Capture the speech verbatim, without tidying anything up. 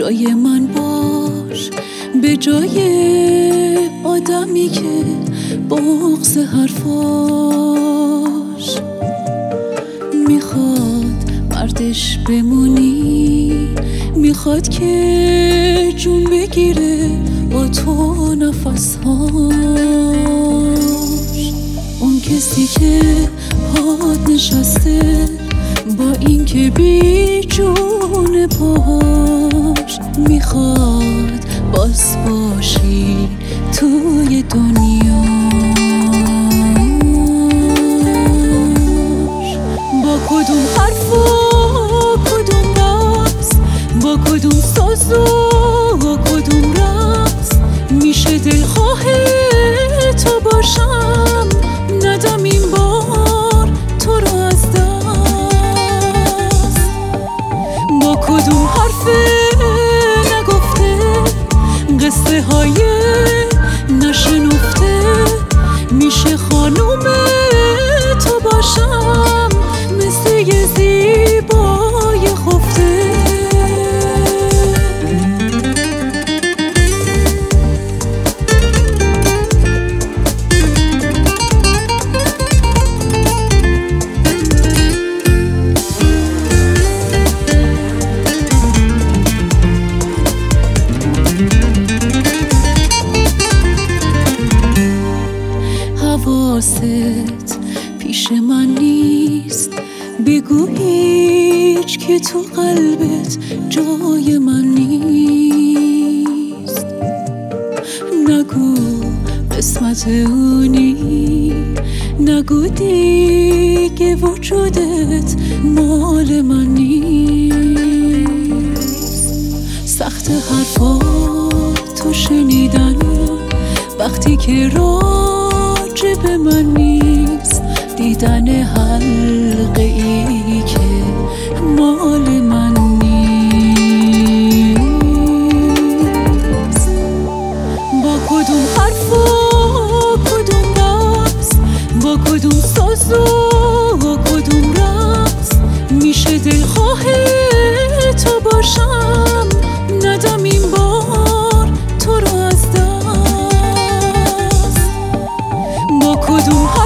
جای من باش، به جای آدمی که بغض حرفاش میخواد مردش بمونی، میخواد که جون بگیره با تو نفسهاش. اون کسی که پاد نشسته با این که بی جون پاش، میخواد باز باشی توی دنیاش. با کدوم حرف و کدوم بحث، با کدوم ساز و کدوم رقص میشه دلخواه تو باشم، ندم این بار تو رو از دست. با کدوم حرف نگفته، قصه های نشنفته میشه خانوم تو باشم، مثل یه زیبای خفته. حواست پیش من نیست، بگو هیچ که تو قلبت جای من نیست. نگو قسمت اونی، نگو دیگه وجودت مال من نیست. سخت حرفاتو شنیدن وقتی که راجب من نیست، دیدن حلقه ای که مال من نیست. با کدوم حرف و کدوم بحث، با کدوم ساز و کدوم رقص میشه دلخواه تو باشم، ندم این بار تو رو از دست. با کدوم